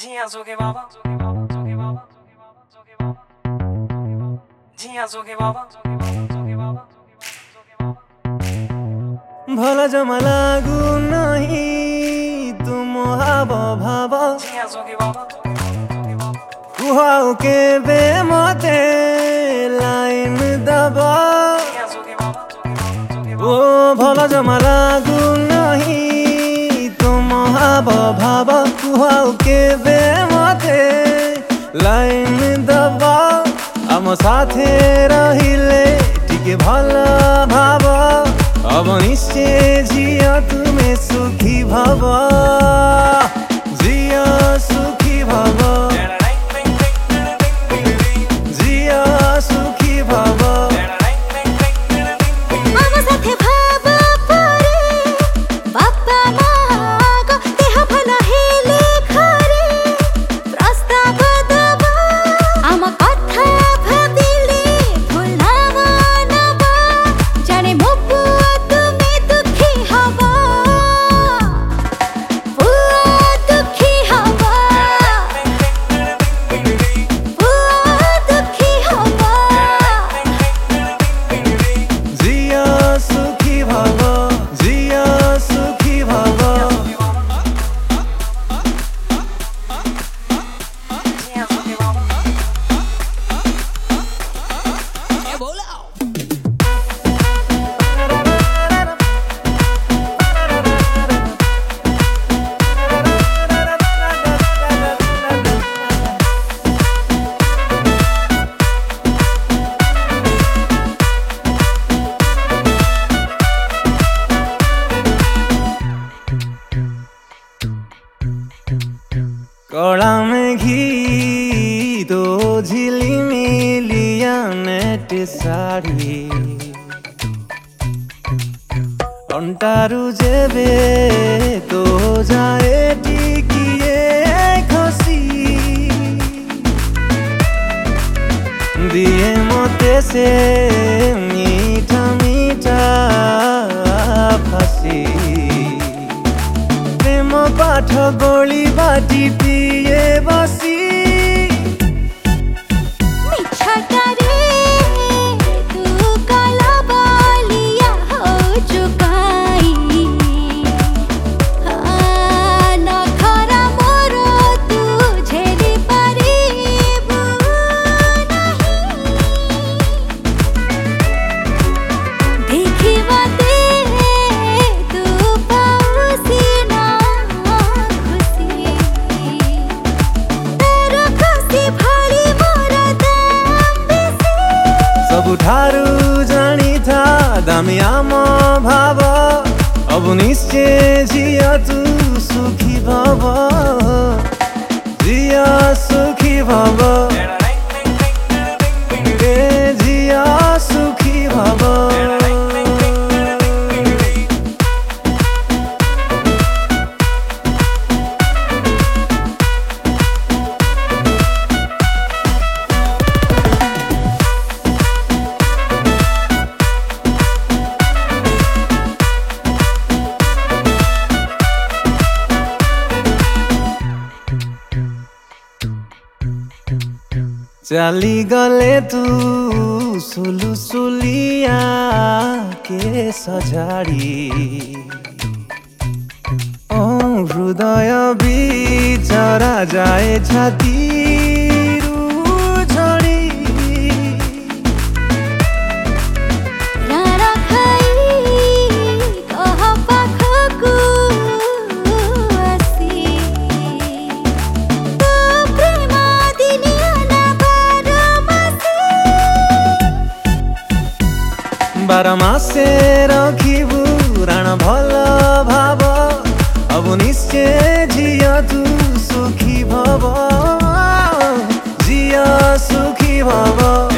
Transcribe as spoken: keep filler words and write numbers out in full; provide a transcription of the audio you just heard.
जिया जोगे बाबा जिया जोगे बाबा भला जमा लागू नहीं तुम हाव भाव जिया जोगे बाबा कुहाओ के बे मते लाइन दबा जिया जोगे बाबा ओ भला जमा लागू नहीं तुम हाव भाव कुहाओ के बे मते लाइन दबा आम साथे रहिले टिके भला भाव अब निश्चय जिया तुमे सुखी भव जिया सुखी भव जिया सुखी भव आम साथे भाव परे बापा माग देह भला हेले खरे प्रस्ताव दबा आम कथा भाबिले भुलाव नबा जाने मो पुआ तुमे दुखी हबा पुआ दुखी हबा पुआ दुखी हबा जिया सुखी भव जिया सुखी भव जिया जोगे बाबा कड़ा में घी तो झिली मिलिया नेट साड़ी अंटारू जेबे तो जाए टिकिए खसी दिए मोते से मीठा मीठा फांसी प्रेम पाठ गोली बाटी पिए बसी मिछटारे तू काला बालिया हो चुकाई हाँ ना खरा मोरो तू झेली परिबू नहीं देखी बाते तू पाउसी ना खुशी तेरा खुशी भाली मोरा दाम बेसी सबुठारू जानी था दामी आम भाव अब निश्चय जिया तू सुखी भव जिया सुखी भव ए जिया सुखी भव चली गले तू सुलु सुलिया के सजाड़ी ओ हृदय बिचरा जाए छातीरू झड़ी रारा खाई कह पाखकू आसी तो प्रेम दिलिया ना बारमासी बारमासे रखिबू राण भल भाव अब निश्चय जिया तू सुखी भव जिया सुखी भव।